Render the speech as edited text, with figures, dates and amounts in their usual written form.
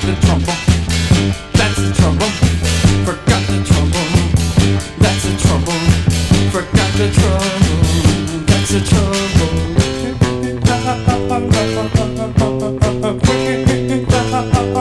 the trouble. That's the trouble. Forgot the trouble. That's the trouble. Forgot the trouble. That's the trouble.